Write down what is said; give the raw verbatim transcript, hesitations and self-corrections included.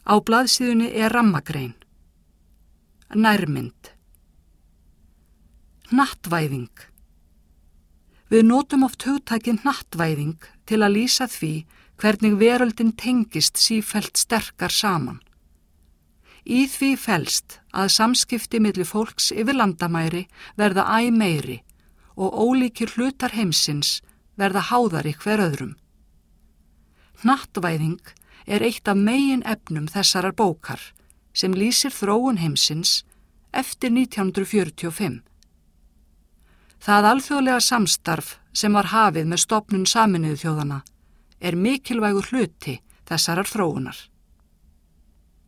Á blaðsíðunni er rammagrein. Nærmynd. Hnattvæðing. Við notum oft hugtakið hnattvæðing til að lýsa því hvernig veröldin tengist sífellt sterkar saman. Í því felst að samskipti milli fólks yfir landamæri verða æ meiri og ólíkir hlutar heimsins verða háðari hver öðrum. Hnattvæðing er eitt af megin efnum þessarar bókar sem lýsir þróun heimsins eftir nítján hundruð fjörutíu og fimm. Það alþjóðlega samstarf sem var hafið með stofnun Sameinuðu þjóðanna er mikilvægur hluti þessarar þróunar.